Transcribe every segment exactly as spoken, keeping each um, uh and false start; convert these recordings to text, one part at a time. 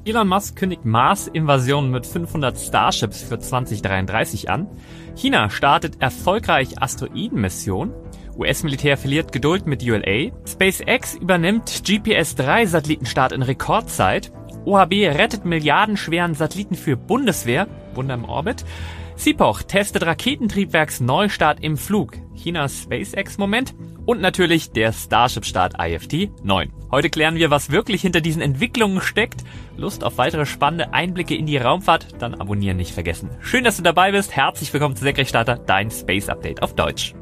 Elon Musk kündigt Mars-Invasion mit fünfhundert Starships für zwanzig dreiunddreißig an. China startet erfolgreich Asteroidenmission. U S-Militär verliert Geduld mit U L A. SpaceX übernimmt G P S drei Satellitenstart in Rekordzeit. O H B rettet milliardenschweren Satelliten für Bundeswehr. Wunder im Orbit. Sipoch testet Raketentriebwerksneustart im Flug. Chinas SpaceX-Moment. Und natürlich der Starship-Start I F T neun. Heute klären wir, was wirklich hinter diesen Entwicklungen steckt. Lust auf weitere spannende Einblicke in die Raumfahrt? Dann abonnieren nicht vergessen. Schön, dass du dabei bist. Herzlich willkommen zu Senkrechtstarter, dein Space Update auf Deutsch.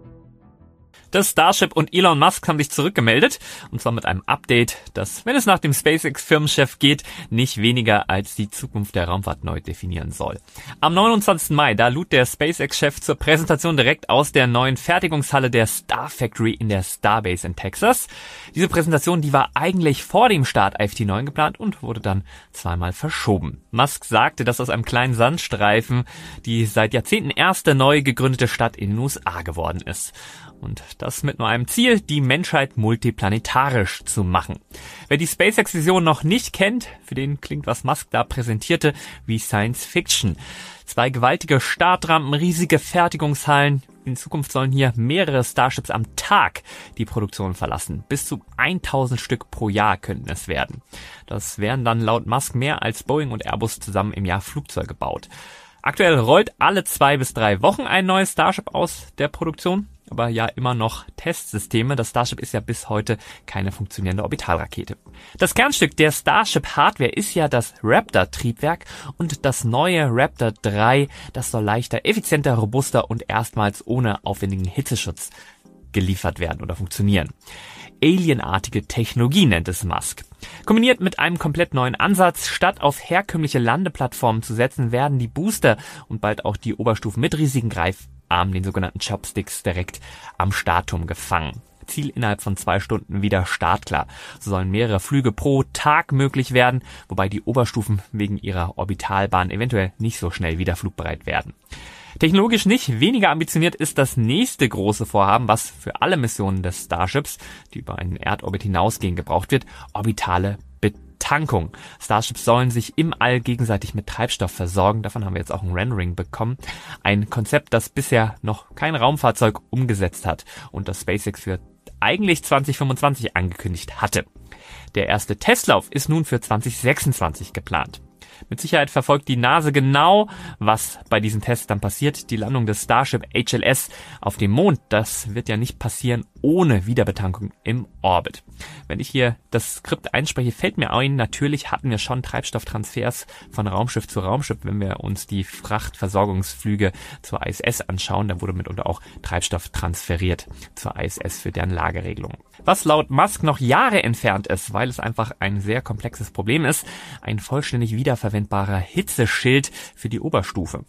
Das Starship und Elon Musk haben sich zurückgemeldet, und zwar mit einem Update, das, wenn es nach dem SpaceX-Firmenchef geht, nicht weniger als die Zukunft der Raumfahrt neu definieren soll. Am neunundzwanzigsten Mai, da lud der SpaceX-Chef zur Präsentation direkt aus der neuen Fertigungshalle der Star Factory in der Starbase in Texas. Diese Präsentation, die war eigentlich vor dem Start I F T neun geplant und wurde dann zweimal verschoben. Musk sagte, dass aus einem kleinen Sandstreifen die seit Jahrzehnten erste neu gegründete Stadt in den U S A geworden ist. Und das mit nur einem Ziel, die Menschheit multiplanetarisch zu machen. Wer die SpaceX-Vision noch nicht kennt, für den klingt, was Musk da präsentierte, wie Science Fiction. Zwei gewaltige Startrampen, riesige Fertigungshallen. In Zukunft sollen hier mehrere Starships am Tag die Produktion verlassen. Bis zu tausend Stück pro Jahr könnten es werden. Das wären dann laut Musk mehr als Boeing und Airbus zusammen im Jahr Flugzeuge baut. Aktuell rollt alle zwei bis drei Wochen ein neues Starship aus der Produktion. Aber ja immer noch Testsysteme. Das Starship ist ja bis heute keine funktionierende Orbitalrakete. Das Kernstück der Starship-Hardware ist ja das Raptor-Triebwerk, und das neue Raptor drei, das soll leichter, effizienter, robuster und erstmals ohne aufwendigen Hitzeschutz geliefert werden oder funktionieren. Alienartige Technologie nennt es Musk. Kombiniert mit einem komplett neuen Ansatz, statt auf herkömmliche Landeplattformen zu setzen, werden die Booster und bald auch die Oberstufen mit riesigen Greifarmen, den sogenannten Chopsticks, direkt am Startturm gefangen. Ziel innerhalb von zwei Stunden wieder startklar. So sollen mehrere Flüge pro Tag möglich werden, wobei die Oberstufen wegen ihrer Orbitalbahn eventuell nicht so schnell wieder flugbereit werden. Technologisch nicht weniger ambitioniert ist das nächste große Vorhaben, was für alle Missionen des Starships, die über einen Erdorbit hinausgehen, gebraucht wird: orbitale Betankung. Starships sollen sich im All gegenseitig mit Treibstoff versorgen. Davon haben wir jetzt auch ein Rendering bekommen. Ein Konzept, das bisher noch kein Raumfahrzeug umgesetzt hat und das SpaceX für eigentlich zwanzig fünfundzwanzig angekündigt hatte. Der erste Testlauf ist nun für zwanzig sechsundzwanzig geplant. Mit Sicherheit verfolgt die NASA genau, was bei diesen Tests dann passiert. Die Landung des Starship H L S auf dem Mond, das wird ja nicht passieren ohne Wiederbetankung im Orbit. Wenn ich hier das Skript einspreche, fällt mir ein, natürlich hatten wir schon Treibstofftransfers von Raumschiff zu Raumschiff, wenn wir uns die Frachtversorgungsflüge zur I S S anschauen. Da wurde mitunter auch Treibstoff transferiert zur I S S für deren Lagerregelung. Was laut Musk noch Jahre entfernt ist, weil es einfach ein sehr komplexes Problem ist: ein vollständig wiederverwendbarer Hitzeschild für die Oberstufe.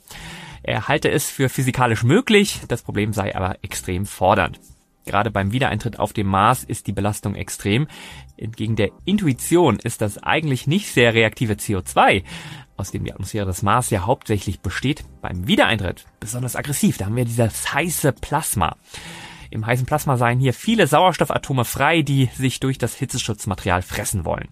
Er halte es für physikalisch möglich, das Problem sei aber extrem fordernd. Gerade beim Wiedereintritt auf dem Mars ist die Belastung extrem. Entgegen der Intuition ist das eigentlich nicht sehr reaktive C O zwei, aus dem die Atmosphäre des Mars ja hauptsächlich besteht, beim Wiedereintritt besonders aggressiv. Da haben wir dieses heiße Plasma. Im heißen Plasma seien hier viele Sauerstoffatome frei, die sich durch das Hitzeschutzmaterial fressen wollen.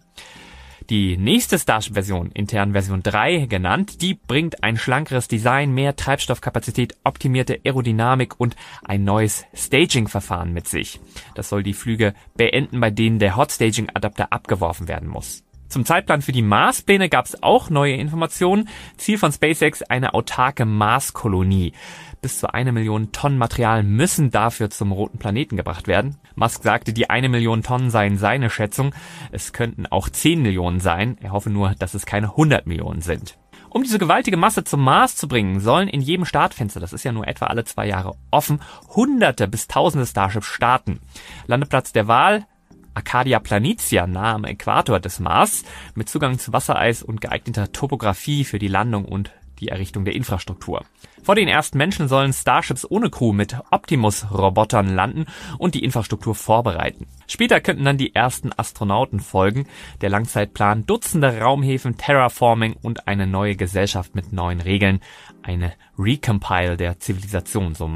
Die nächste Starship-Version, intern Version drei genannt, die bringt ein schlankeres Design, mehr Treibstoffkapazität, optimierte Aerodynamik und ein neues Staging-Verfahren mit sich. Das soll die Flüge beenden, bei denen der Hot-Staging-Adapter abgeworfen werden muss. Zum Zeitplan für die Marspläne gab es auch neue Informationen. Ziel von SpaceX: eine autarke Marskolonie. Bis zu eine Million Tonnen Material müssen dafür zum roten Planeten gebracht werden. Musk sagte, die eine Million Tonnen seien seine Schätzung. Es könnten auch zehn Millionen sein. Er hoffe nur, dass es keine hundert Millionen sind. Um diese gewaltige Masse zum Mars zu bringen, sollen in jedem Startfenster, das ist ja nur etwa alle zwei Jahre offen, hunderte bis tausende Starships starten. Landeplatz der Wahl: Arcadia Planitia, nahe am Äquator des Mars, mit Zugang zu Wassereis und geeigneter Topografie für die Landung und die Errichtung der Infrastruktur. Vor den ersten Menschen sollen Starships ohne Crew mit Optimus-Robotern landen und die Infrastruktur vorbereiten. Später könnten dann die ersten Astronauten folgen. Der Langzeitplan: Dutzende Raumhäfen, Terraforming und eine neue Gesellschaft mit neuen Regeln. Eine Recompile der Zivilisation, so Musk.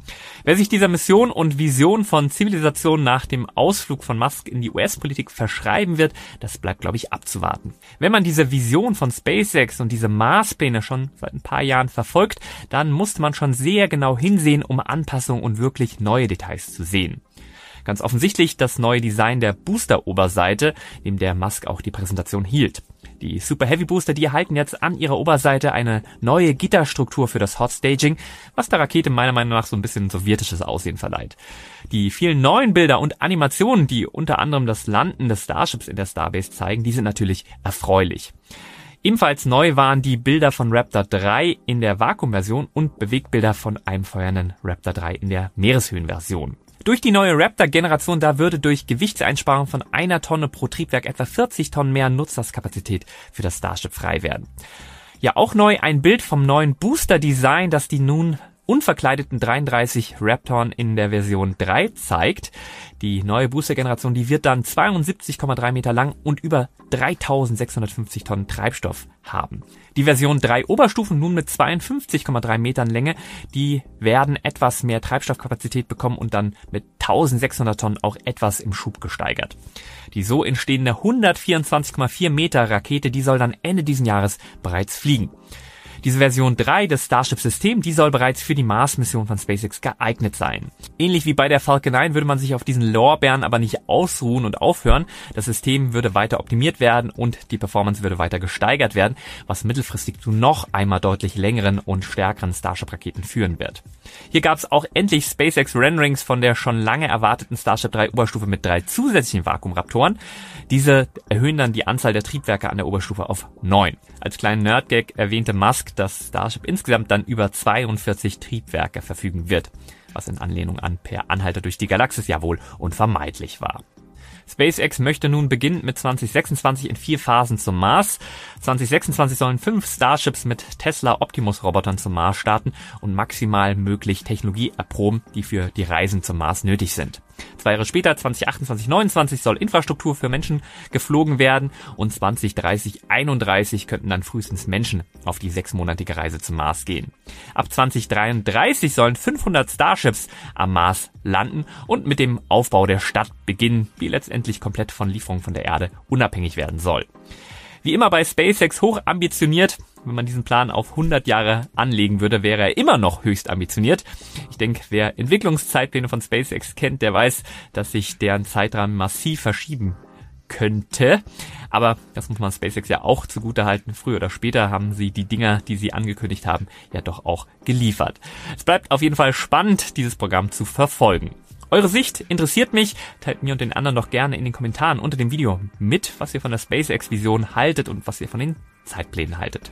Wer sich dieser Mission und Vision von Zivilisation nach dem Ausflug von Musk in die U S-Politik verschreiben wird, das bleibt, glaube ich, abzuwarten. Wenn man diese Vision von SpaceX und diese Marspläne schon seit ein paar Jahren verfolgt, dann musste man schon sehr genau hinsehen, um Anpassungen und wirklich neue Details zu sehen. Ganz offensichtlich das neue Design der Booster-Oberseite, dem der Musk auch die Präsentation hielt. Die Super Heavy Booster, die erhalten jetzt an ihrer Oberseite eine neue Gitterstruktur für das Hot Staging, was der Rakete meiner Meinung nach so ein bisschen sowjetisches Aussehen verleiht. Die vielen neuen Bilder und Animationen, die unter anderem das Landen des Starships in der Starbase zeigen, die sind natürlich erfreulich. Ebenfalls neu waren die Bilder von Raptor drei in der Vakuumversion und Bewegtbilder von einem feuernden Raptor drei in der Meereshöhenversion. Durch die neue Raptor-Generation, da würde durch Gewichtseinsparung von einer Tonne pro Triebwerk etwa vierzig Tonnen mehr Nutzlastkapazität für das Starship frei werden. Ja, auch neu ein Bild vom neuen Booster-Design, das die nun unverkleideten dreiunddreißig Raptoren in der Version drei zeigt. Die neue Booster-Generation, die wird dann zweiundsiebzig Komma drei Meter lang und über dreitausendsechshundertfünfzig Tonnen Treibstoff haben. Die Version drei Oberstufen nun mit zweiundfünfzig Komma drei Metern Länge, die werden etwas mehr Treibstoffkapazität bekommen und dann mit eintausendsechshundert Tonnen auch etwas im Schub gesteigert. Die so entstehende hundertvierundzwanzig Komma vier Meter Rakete, die soll dann Ende diesen Jahres bereits fliegen. Diese Version drei des Starship-Systems, die soll bereits für die Mars-Mission von SpaceX geeignet sein. Ähnlich wie bei der Falcon neun würde man sich auf diesen Lorbeeren aber nicht ausruhen und aufhören. Das System würde weiter optimiert werden und die Performance würde weiter gesteigert werden, was mittelfristig zu noch einmal deutlich längeren und stärkeren Starship-Raketen führen wird. Hier gab es auch endlich SpaceX-Renderings von der schon lange erwarteten Starship drei Oberstufe mit drei zusätzlichen Vakuumraptoren. Diese erhöhen dann die Anzahl der Triebwerke an der Oberstufe auf neun. Als kleinen Nerdgag erwähnte Musk, dass Starship insgesamt dann über zweiundvierzig Triebwerke verfügen wird, was in Anlehnung an Per Anhalter durch die Galaxis ja wohl unvermeidlich war. SpaceX möchte nun beginnen mit zwanzig sechsundzwanzig in vier Phasen zum Mars. zwanzig sechsundzwanzig sollen fünf Starships mit Tesla Optimus Robotern zum Mars starten und maximal möglich Technologie erproben, die für die Reisen zum Mars nötig sind. Zwei Jahre später, zwanzig achtundzwanzig neunundzwanzig, soll Infrastruktur für Menschen geflogen werden und zwanzig dreißig einunddreißig könnten dann frühestens Menschen auf die sechsmonatige Reise zum Mars gehen. Ab zwanzig dreiunddreißig sollen fünfhundert Starships am Mars landen und mit dem Aufbau der Stadt beginnen, die letztendlich komplett von Lieferungen von der Erde unabhängig werden soll. Wie immer bei SpaceX hoch ambitioniert. Wenn man diesen Plan auf hundert Jahre anlegen würde, wäre er immer noch höchst ambitioniert. Ich denke, wer Entwicklungszeitpläne von SpaceX kennt, der weiß, dass sich deren Zeitrahmen massiv verschieben könnte. Aber das muss man SpaceX ja auch zugutehalten. Früher oder später haben sie die Dinger, die sie angekündigt haben, ja doch auch geliefert. Es bleibt auf jeden Fall spannend, dieses Programm zu verfolgen. Eure Sicht interessiert mich. Teilt mir und den anderen doch gerne in den Kommentaren unter dem Video mit, was ihr von der SpaceX-Vision haltet und was ihr von den Zeitplänen haltet.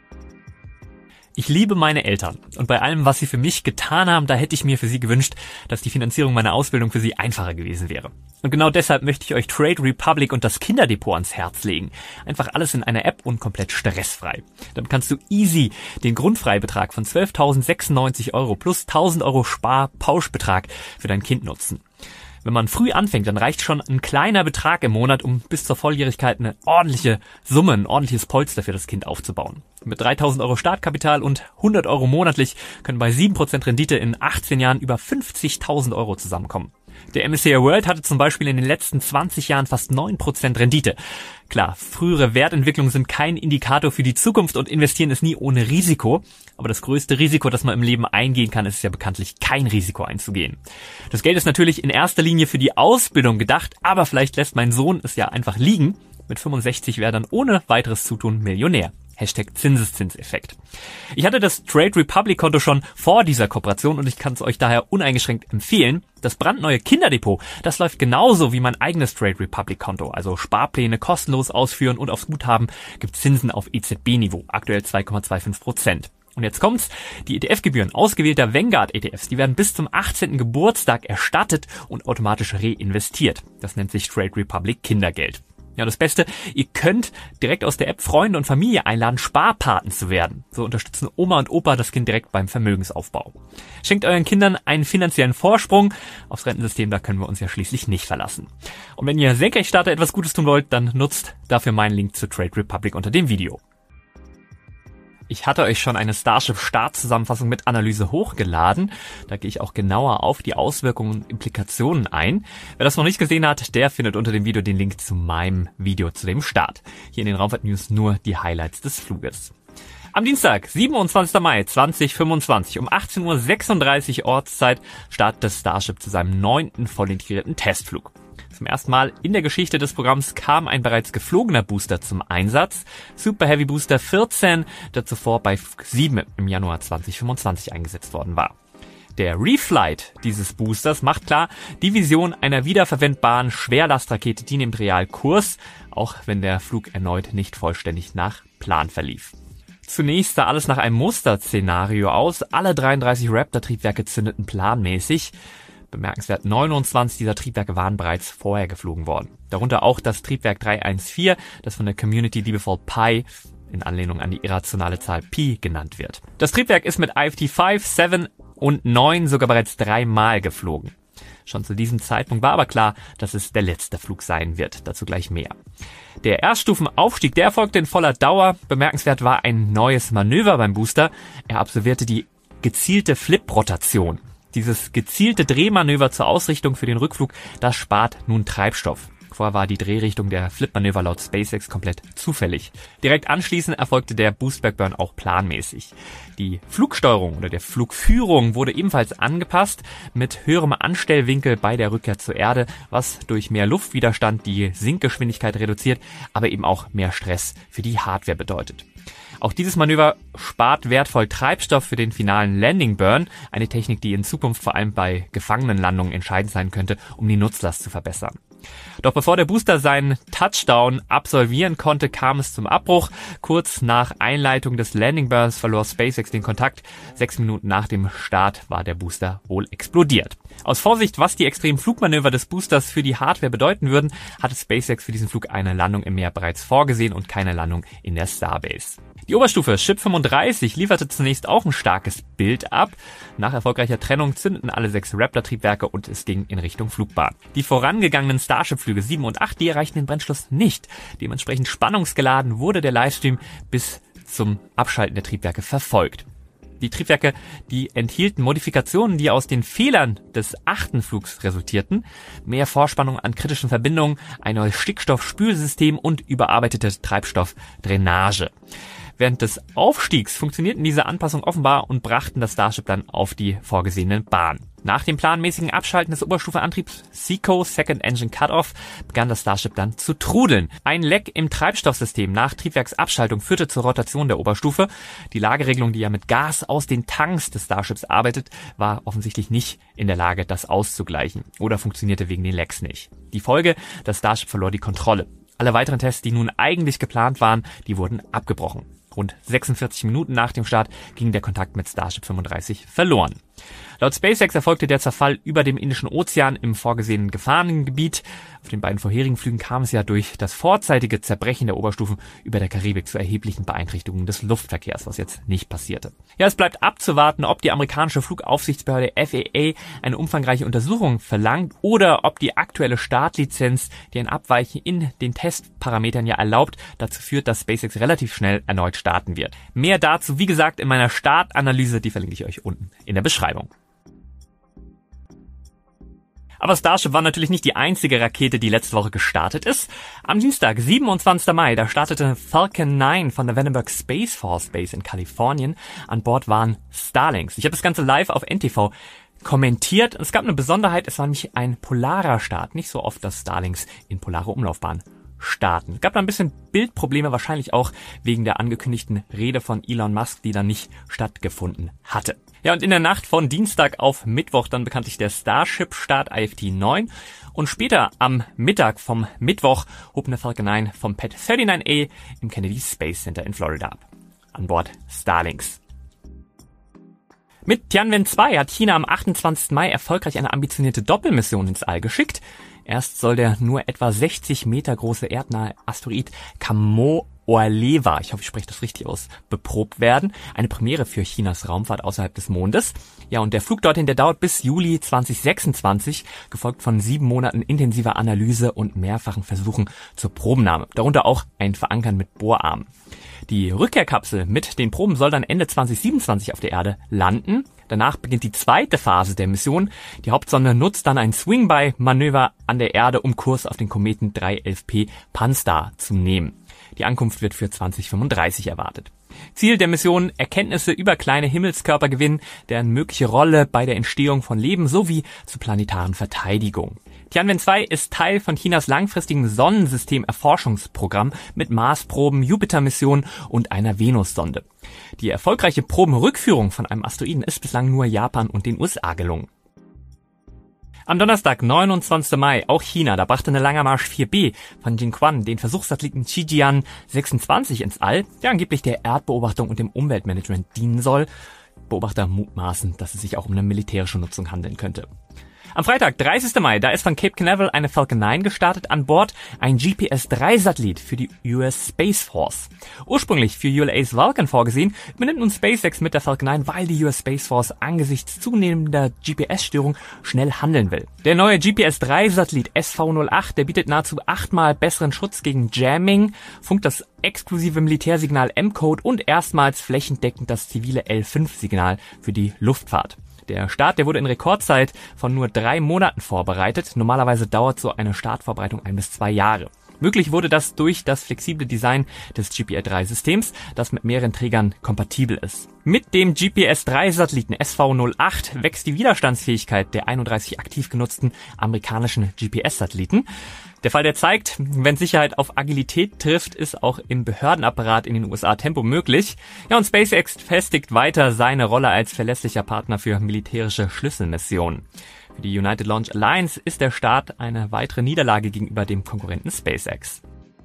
Ich liebe meine Eltern und bei allem, was sie für mich getan haben, da hätte ich mir für sie gewünscht, dass die Finanzierung meiner Ausbildung für sie einfacher gewesen wäre. Und genau deshalb möchte ich euch Trade Republic und das Kinderdepot ans Herz legen. Einfach alles in einer App und komplett stressfrei. Damit kannst du easy den Grundfreibetrag von zwölftausendsechsundneunzig Euro plus tausend Euro Spar-Pauschbetrag für dein Kind nutzen. Wenn man früh anfängt, dann reicht schon ein kleiner Betrag im Monat, um bis zur Volljährigkeit eine ordentliche Summe, ein ordentliches Polster für das Kind aufzubauen. Mit dreitausend Euro Startkapital und hundert Euro monatlich können bei sieben Prozent Rendite in achtzehn Jahren über fünfzigtausend Euro zusammenkommen. Der M S C I World hatte zum Beispiel in den letzten zwanzig Jahren fast neun Prozent Rendite. Klar, frühere Wertentwicklungen sind kein Indikator für die Zukunft und investieren ist nie ohne Risiko. Aber das größte Risiko, das man im Leben eingehen kann, ist ja bekanntlich kein Risiko einzugehen. Das Geld ist natürlich in erster Linie für die Ausbildung gedacht, aber vielleicht lässt mein Sohn es ja einfach liegen. Mit fünfundsechzig wäre dann ohne weiteres Zutun Millionär. Hashtag Zinseszinseffekt. Ich hatte das Trade Republic Konto schon vor dieser Kooperation und ich kann es euch daher uneingeschränkt empfehlen. Das brandneue Kinderdepot, das läuft genauso wie mein eigenes Trade Republic Konto. Also Sparpläne kostenlos ausführen und aufs Guthaben gibt Zinsen auf E Z B-Niveau, aktuell zwei Komma fünfundzwanzig Prozent. Und jetzt kommt's, die E T F-Gebühren ausgewählter Vanguard-E T Fs, die werden bis zum achtzehnten Geburtstag erstattet und automatisch reinvestiert. Das nennt sich Trade Republic Kindergeld. Ja, das Beste, ihr könnt direkt aus der App Freunde und Familie einladen, Sparpaten zu werden. So unterstützen Oma und Opa das Kind direkt beim Vermögensaufbau. Schenkt euren Kindern einen finanziellen Vorsprung. Aufs Rentensystem, da können wir uns ja schließlich nicht verlassen. Und wenn ihr Senkrechtstarter etwas Gutes tun wollt, dann nutzt dafür meinen Link zu Trade Republic unter dem Video. Ich hatte euch schon eine Starship-Startzusammenfassung mit Analyse hochgeladen. Da gehe ich auch genauer auf die Auswirkungen und Implikationen ein. Wer das noch nicht gesehen hat, der findet unter dem Video den Link zu meinem Video zu dem Start. Hier in den Raumfahrt News nur die Highlights des Fluges. Am Dienstag, siebenundzwanzigster Mai zweitausendfünfundzwanzig um achtzehn Uhr sechsunddreißig Ortszeit startete Starship zu seinem neunten voll integrierten Testflug. Zum ersten Mal in der Geschichte des Programms kam ein bereits geflogener Booster zum Einsatz, Super Heavy Booster vierzehn, der zuvor bei Flug sieben im Januar zweitausendfünfundzwanzig eingesetzt worden war. Der Reflight dieses Boosters macht klar, die Vision einer wiederverwendbaren Schwerlastrakete, die nimmt real Kurs, auch wenn der Flug erneut nicht vollständig nach Plan verlief. Zunächst sah alles nach einem Musterszenario aus, alle dreiunddreißig Raptor-Triebwerke zündeten planmäßig. Bemerkenswert, neunundzwanzig dieser Triebwerke waren bereits vorher geflogen worden. Darunter auch das Triebwerk drei eins vier, das von der Community liebevoll Pi in Anlehnung an die irrationale Zahl Pi genannt wird. Das Triebwerk ist mit I F T fünf, sieben und neun sogar bereits dreimal geflogen. Schon zu diesem Zeitpunkt war aber klar, dass es der letzte Flug sein wird. Dazu gleich mehr. Der Erststufenaufstieg, der erfolgte in voller Dauer. Bemerkenswert war ein neues Manöver beim Booster. Er absolvierte die gezielte Flip-Rotation. Dieses gezielte Drehmanöver zur Ausrichtung für den Rückflug, das spart nun Treibstoff. Vorher war die Drehrichtung der Flip-Manöver laut SpaceX komplett zufällig. Direkt anschließend erfolgte der Boost-Back-Burn auch planmäßig. Die Flugsteuerung oder der Flugführung wurde ebenfalls angepasst mit höherem Anstellwinkel bei der Rückkehr zur Erde, was durch mehr Luftwiderstand die Sinkgeschwindigkeit reduziert, aber eben auch mehr Stress für die Hardware bedeutet. Auch dieses Manöver spart wertvoll Treibstoff für den finalen Landing Burn, eine Technik, die in Zukunft vor allem bei Gefangenenlandungen entscheidend sein könnte, um die Nutzlast zu verbessern. Doch bevor der Booster seinen Touchdown absolvieren konnte, kam es zum Abbruch. Kurz nach Einleitung des Landing Burns verlor SpaceX den Kontakt. Sechs Minuten nach dem Start war der Booster wohl explodiert. Aus Vorsicht, was die extremen Flugmanöver des Boosters für die Hardware bedeuten würden, hatte SpaceX für diesen Flug eine Landung im Meer bereits vorgesehen und keine Landung in der Starbase. Die Oberstufe Ship fünfunddreißig lieferte zunächst auch ein starkes Bild ab. Nach erfolgreicher Trennung zündeten alle sechs Raptor-Triebwerke und es ging in Richtung Flugbahn. Die vorangegangenen Starship-Flüge sieben und acht, die erreichten den Brennschluss nicht. Dementsprechend spannungsgeladen wurde der Livestream bis zum Abschalten der Triebwerke verfolgt. Die Triebwerke, die enthielten Modifikationen, die aus den Fehlern des achten Flugs resultierten. Mehr Vorspannung an kritischen Verbindungen, ein neues Stickstoffspülsystem und überarbeitete Treibstoffdrainage. Während des Aufstiegs funktionierten diese Anpassungen offenbar und brachten das Starship dann auf die vorgesehene Bahn. Nach dem planmäßigen Abschalten des Oberstufeantriebs SECO, Second Engine Cutoff, begann das Starship dann zu trudeln. Ein Leck im Treibstoffsystem nach Triebwerksabschaltung führte zur Rotation der Oberstufe. Die Lageregelung, die ja mit Gas aus den Tanks des Starships arbeitet, war offensichtlich nicht in der Lage, das auszugleichen oder funktionierte wegen den Lecks nicht. Die Folge, das Starship verlor die Kontrolle. Alle weiteren Tests, die nun eigentlich geplant waren, die wurden abgebrochen. Rund sechsundvierzig Minuten nach dem Start ging der Kontakt mit Starship fünfunddreißig verloren. Laut SpaceX erfolgte der Zerfall über dem Indischen Ozean im vorgesehenen Gefahrengebiet. Auf den beiden vorherigen Flügen kam es ja durch das vorzeitige Zerbrechen der Oberstufen über der Karibik zu erheblichen Beeinträchtigungen des Luftverkehrs, was jetzt nicht passierte. Ja, es bleibt abzuwarten, ob die amerikanische Flugaufsichtsbehörde F A A eine umfangreiche Untersuchung verlangt oder ob die aktuelle Startlizenz, die ein Abweichen in den Testparametern ja erlaubt, dazu führt, dass SpaceX relativ schnell erneut starten wird. Mehr dazu, wie gesagt, in meiner Startanalyse, die verlinke ich euch unten in der Beschreibung. Aber Starship war natürlich nicht die einzige Rakete, die letzte Woche gestartet ist. Am Dienstag, siebenundzwanzigster Mai, da startete Falcon neun von der Vandenberg Space Force Base in Kalifornien. An Bord waren Starlinks. Ich habe das Ganze live auf N T V kommentiert. Es gab eine Besonderheit, es war nämlich ein polarer Start. Nicht so oft, dass Starlinks in polare Umlaufbahn starten. Es gab da ein bisschen Bildprobleme, wahrscheinlich auch wegen der angekündigten Rede von Elon Musk, die dann nicht stattgefunden hatte. Ja, und in der Nacht von Dienstag auf Mittwoch dann bekanntlich der Starship-Start I F T neun und später am Mittag vom Mittwoch hob eine Falcon neun vom Pad neununddreißig A im Kennedy Space Center in Florida ab. An Bord Starlinks. Mit Tianwen zwei hat China am achtundzwanzigsten Mai erfolgreich eine ambitionierte Doppelmission ins All geschickt. Erst soll der nur etwa sechzig Meter große erdnahe Asteroid Kamoa-Lewa, ich hoffe, ich spreche das richtig aus, beprobt werden. Eine Premiere für Chinas Raumfahrt außerhalb des Mondes. Ja, und der Flug dorthin, der dauert bis Juli zweitausendsechsundzwanzig, gefolgt von sieben Monaten intensiver Analyse und mehrfachen Versuchen zur Probennahme. Darunter auch ein Verankern mit Bohrarmen. Die Rückkehrkapsel mit den Proben soll dann Ende zwanzig siebenundzwanzig auf der Erde landen. Danach beginnt die zweite Phase der Mission. Die Hauptsonde nutzt dann ein Swing-by-Manöver an der Erde, um Kurs auf den Kometen drei elf P Pan-STARRS zu nehmen. Die Ankunft wird für zwanzig fünfunddreißig erwartet. Ziel der Mission: Erkenntnisse über kleine Himmelskörper gewinnen, deren mögliche Rolle bei der Entstehung von Leben sowie zur planetaren Verteidigung. Tianwen zwei ist Teil von Chinas langfristigen Sonnensystem-Erforschungsprogramm mit Marsproben, Jupiter-Missionen und einer Venussonde. Die erfolgreiche Probenrückführung von einem Asteroiden ist bislang nur Japan und den U S A gelungen. Am Donnerstag, neunundzwanzigsten Mai, auch China, da brachte eine Langer Marsch vier B von Jinquan den Versuchssatelliten Shijian sechsundzwanzig ins All, der angeblich der Erdbeobachtung und dem Umweltmanagement dienen soll. Beobachter mutmaßen, dass es sich auch um eine militärische Nutzung handeln könnte. Am Freitag, dreißigsten Mai, da ist von Cape Canaveral eine Falcon neun gestartet, an Bord ein G P S drei Satellit für die U S Space Force. Ursprünglich für U L A's Vulcan vorgesehen, übernimmt nun SpaceX mit der Falcon neun, weil die U S Space Force angesichts zunehmender G P S-Störung schnell handeln will. Der neue G P S drei Satellit S V null acht, der bietet nahezu achtmal besseren Schutz gegen Jamming, funkt das exklusive Militärsignal M-Code und erstmals flächendeckend das zivile L fünf Signal für die Luftfahrt. Der Start, der wurde in Rekordzeit von nur drei Monaten vorbereitet. Normalerweise dauert so eine Startvorbereitung ein bis zwei Jahre. Möglich wurde das durch das flexible Design des G P S drei Systems, das mit mehreren Trägern kompatibel ist. Mit dem G P S drei Satelliten S V null acht wächst die Widerstandsfähigkeit der einunddreißig aktiv genutzten amerikanischen G P S-Satelliten. Der Fall, der zeigt, wenn Sicherheit auf Agilität trifft, ist auch im Behördenapparat in den U S A Tempo möglich. Ja, und SpaceX festigt weiter seine Rolle als verlässlicher Partner für militärische Schlüsselmissionen. Für die United Launch Alliance ist der Start eine weitere Niederlage gegenüber dem Konkurrenten SpaceX.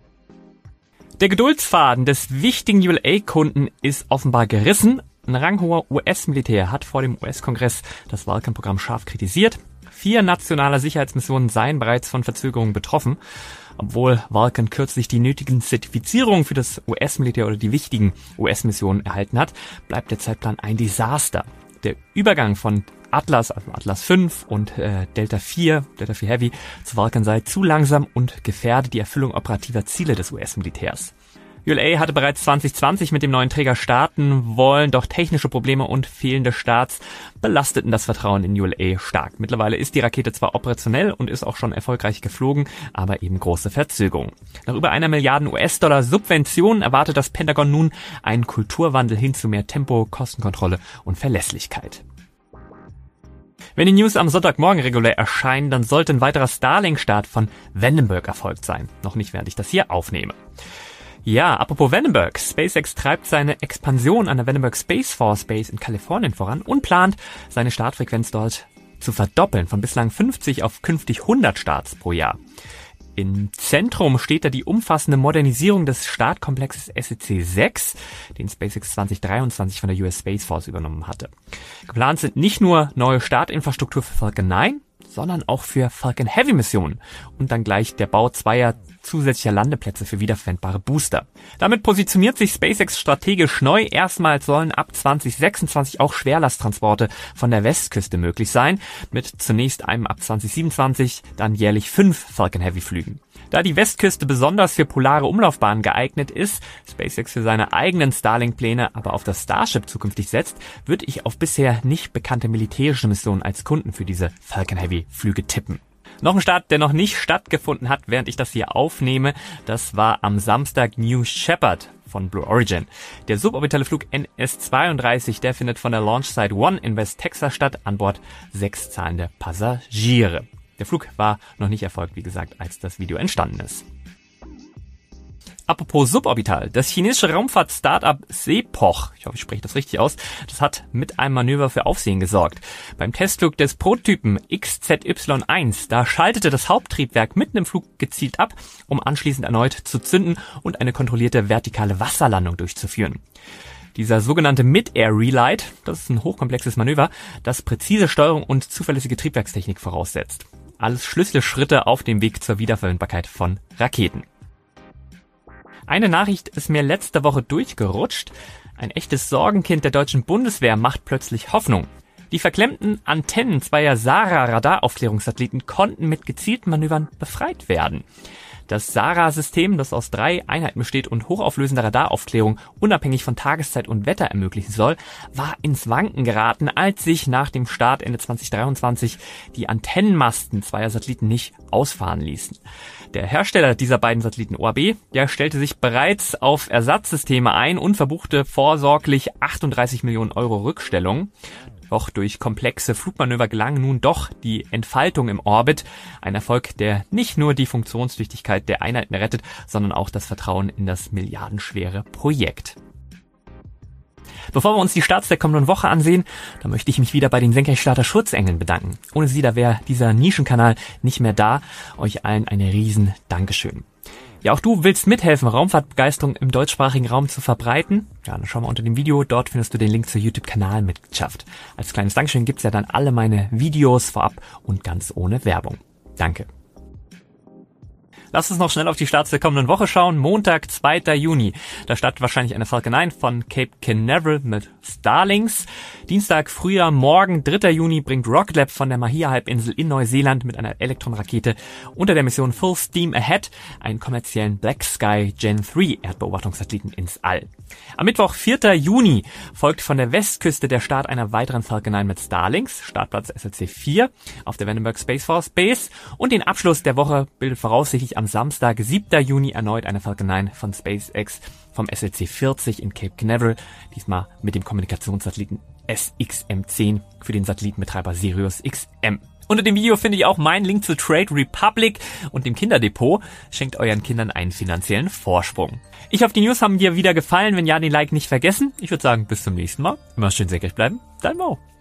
Der Geduldsfaden des wichtigen U L A-Kunden ist offenbar gerissen. Ein ranghoher U S-Militär hat vor dem U S-Kongress das Vulcan-Programm scharf kritisiert. Vier nationale Sicherheitsmissionen seien bereits von Verzögerungen betroffen. Obwohl Vulcan kürzlich die nötigen Zertifizierungen für das U S-Militär oder die wichtigen U S-Missionen erhalten hat, bleibt der Zeitplan ein Desaster. Der Übergang von Atlas, also Atlas fünf und äh, Delta vier, Delta vier Heavy zu Vulcan sei zu langsam und gefährde die Erfüllung operativer Ziele des U S-Militärs. U L A hatte bereits zwanzig zwanzig mit dem neuen Träger starten wollen, doch technische Probleme und fehlende Starts belasteten das Vertrauen in U L A stark. Mittlerweile ist die Rakete zwar operationell und ist auch schon erfolgreich geflogen, aber eben große Verzögerung. Nach über einer Milliarde U S-Dollar Subventionen erwartet das Pentagon nun einen Kulturwandel hin zu mehr Tempo, Kostenkontrolle und Verlässlichkeit. Wenn die News am Sonntagmorgen regulär erscheinen, dann sollte ein weiterer Starlink-Start von Vandenberg erfolgt sein. Noch nicht, während ich das hier aufnehme. Ja, apropos Vandenberg. SpaceX treibt seine Expansion an der Vandenberg Space Force Base in Kalifornien voran und plant, seine Startfrequenz dort zu verdoppeln, von bislang fünfzig auf künftig hundert Starts pro Jahr. Im Zentrum steht da die umfassende Modernisierung des Startkomplexes S E C sechs, den SpaceX zwanzig dreiundzwanzig von der U S Space Force übernommen hatte. Geplant sind nicht nur neue Startinfrastruktur für Falcon neun, sondern auch für Falcon Heavy Missionen und dann gleich der Bau zweier zusätzlicher Landeplätze für wiederverwendbare Booster. Damit positioniert sich SpaceX strategisch neu. Erstmals sollen ab zwanzig sechsundzwanzig auch Schwerlasttransporte von der Westküste möglich sein, mit zunächst einem ab zwanzig siebenundzwanzig dann jährlich fünf Falcon Heavy Flügen. Da die Westküste besonders für polare Umlaufbahnen geeignet ist, SpaceX für seine eigenen Starlink-Pläne aber auf das Starship zukünftig setzt, würde ich auf bisher nicht bekannte militärische Missionen als Kunden für diese Falcon Heavy Flüge tippen. Noch ein Start, der noch nicht stattgefunden hat, während ich das hier aufnehme, das war am Samstag New Shepard von Blue Origin. Der suborbitale Flug N S zweiunddreißig, der findet von der Launch Site One in West Texas statt, an Bord sechs zahlende Passagiere. Der Flug war noch nicht erfolgt, wie gesagt, als das Video entstanden ist. Apropos suborbital, das chinesische Raumfahrt-Startup Sepoch, ich hoffe, ich spreche das richtig aus, das hat mit einem Manöver für Aufsehen gesorgt. Beim Testflug des Prototypen X Z Y eins, da schaltete das Haupttriebwerk mitten im Flug gezielt ab, um anschließend erneut zu zünden und eine kontrollierte vertikale Wasserlandung durchzuführen. Dieser sogenannte Mid-Air Relight, das ist ein hochkomplexes Manöver, das präzise Steuerung und zuverlässige Triebwerkstechnik voraussetzt. Alles Schlüsselschritte auf dem Weg zur Wiederverwendbarkeit von Raketen. Eine Nachricht ist mir letzte Woche durchgerutscht. Ein echtes Sorgenkind der deutschen Bundeswehr macht plötzlich Hoffnung. Die verklemmten Antennen zweier SARA-Radaraufklärungssatelliten konnten mit gezielten Manövern befreit werden. Das SARA-System, das aus drei Einheiten besteht und hochauflösende Radaraufklärung unabhängig von Tageszeit und Wetter ermöglichen soll, war ins Wanken geraten, als sich nach dem Start Ende zwanzig dreiundzwanzig die Antennenmasten zweier Satelliten nicht ausfahren ließen. Der Hersteller dieser beiden Satelliten, O H B, der stellte sich bereits auf Ersatzsysteme ein und verbuchte vorsorglich achtunddreißig Millionen Euro Rückstellung. Doch durch komplexe Flugmanöver gelang nun doch die Entfaltung im Orbit. Ein Erfolg, der nicht nur die Funktionstüchtigkeit der Einheiten rettet, sondern auch das Vertrauen in das milliardenschwere Projekt. Bevor wir uns die Starts der kommenden Woche ansehen, da möchte ich mich wieder bei den Senkrechtstarter Schutzengeln bedanken. Ohne sie, da wäre dieser Nischenkanal nicht mehr da. Euch allen eine riesen Dankeschön. Ja, auch du willst mithelfen, Raumfahrtbegeisterung im deutschsprachigen Raum zu verbreiten? Ja, dann schau mal unter dem Video, dort findest du den Link zur YouTube-Kanalmitgliedschaft. Als kleines Dankeschön gibt's ja dann alle meine Videos vorab und ganz ohne Werbung. Danke. Lass uns noch schnell auf die Starts der kommenden Woche schauen. Montag, zweiter Juni. Da startet wahrscheinlich eine Falcon neun von Cape Canaveral mit Starlings. Dienstag, früher Morgen, dritter Juni, bringt Rocket Lab von der Mahia-Halbinsel in Neuseeland mit einer Elektronrakete unter der Mission Full Steam Ahead einen kommerziellen Black Sky Gen drei Erdbeobachtungssatelliten ins All. Am Mittwoch, vierter Juni, folgt von der Westküste der Start einer weiteren Falcon neun mit Starlings, Startplatz S L C vier auf der Vandenberg Space Force Base, und den Abschluss der Woche bildet voraussichtlich am Samstag, siebter Juni, erneut eine Falcon neun von SpaceX vom S L C vierzig in Cape Canaveral, diesmal mit dem Kommunikationssatelliten S X M zehn für den Satellitenbetreiber Sirius X M. Unter dem Video finde ich auch meinen Link zu Trade Republic und dem Kinderdepot. Schenkt euren Kindern einen finanziellen Vorsprung. Ich hoffe, die News haben dir wieder gefallen. Wenn ja, den Like nicht vergessen. Ich würde sagen, bis zum nächsten Mal. Immer schön senkrecht bleiben. Dein Mo.